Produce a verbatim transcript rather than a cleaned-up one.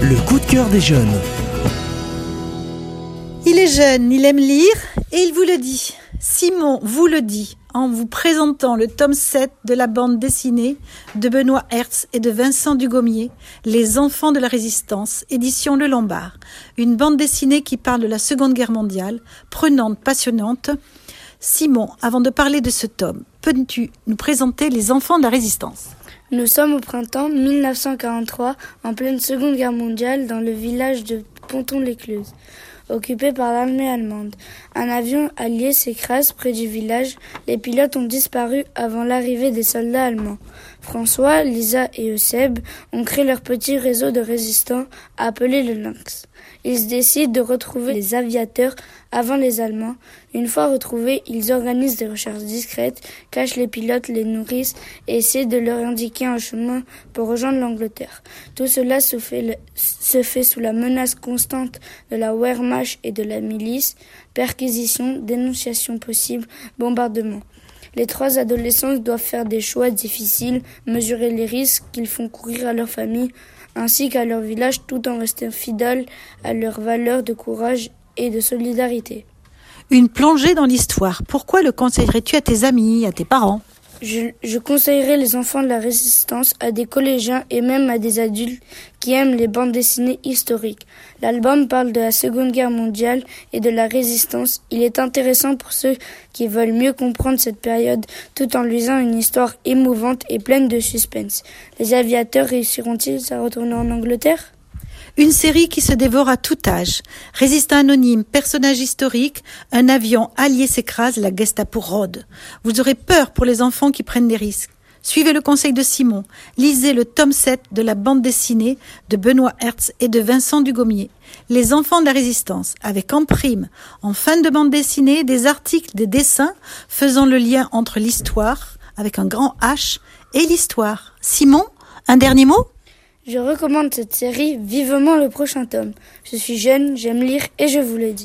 Le coup de cœur des jeunes. Il est jeune, il aime lire et il vous le dit. Simon vous le dit en vous présentant le tome sept de la bande dessinée de Benoît Hertz et de Vincent Dugommier, Les enfants de la résistance, édition Le Lombard. Une bande dessinée qui parle de la Seconde Guerre mondiale, prenante, passionnante. Simon, avant de parler de ce tome, peux-tu nous présenter Les enfants de la résistance ? Nous sommes au printemps mille neuf cent quarante-trois, en pleine Seconde Guerre mondiale, dans le village de Ponton-l'Écluse, occupé par l'armée allemande. Un avion allié s'écrase près du village. Les pilotes ont disparu avant l'arrivée des soldats allemands. François, Lisa et Eusèbe ont créé leur petit réseau de résistants appelé le Lynx. Ils décident de retrouver les aviateurs avant les Allemands. Une fois retrouvés, ils organisent des recherches discrètes, cachent les pilotes, les nourrissent et essaient de leur indiquer un chemin pour rejoindre l'Angleterre. Tout cela se fait, le, se fait sous la menace constante de la Wehrmacht et de la milice. Perquisitions, dénonciations possibles, bombardements. Les trois adolescents doivent faire des choix difficiles, mesurer les risques qu'ils font courir à leur famille ainsi qu'à leur village, tout en restant fidèles à leurs valeurs de courage et de solidarité. Une plongée dans l'histoire. Pourquoi le conseillerais-tu à tes amis, à tes parents ? Je, je conseillerais Les enfants de la résistance à des collégiens et même à des adultes qui aiment les bandes dessinées historiques. L'album parle de la Seconde Guerre mondiale et de la résistance. Il est intéressant pour ceux qui veulent mieux comprendre cette période tout en lisant une histoire émouvante et pleine de suspense. Les aviateurs réussiront-ils à retourner en Angleterre ? Une série qui se dévore à tout âge. Résistant anonyme, personnage historique, un avion allié s'écrase, la Gestapo rôde. Vous aurez peur pour les enfants qui prennent des risques. Suivez le conseil de Simon. Lisez le tome sept de la bande dessinée de Benoît Hertz et de Vincent Dugommier. Les enfants de la résistance, avec en prime, en fin de bande dessinée, des articles, des dessins faisant le lien entre l'histoire, avec un grand H, et l'histoire. Simon, un dernier mot ? Je recommande cette série vivement le prochain tome. Je suis jeune, j'aime lire et je vous le dis.